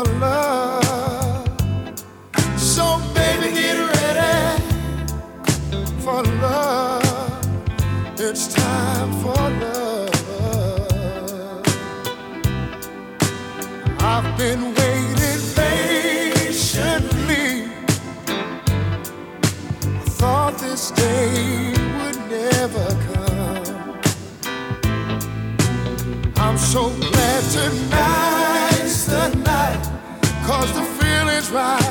for love. So baby, get ready for love. It's time for love. I've been waiting patiently. I thought this day would never come. I'm so glad tonight's the night, 'cause the feeling's right.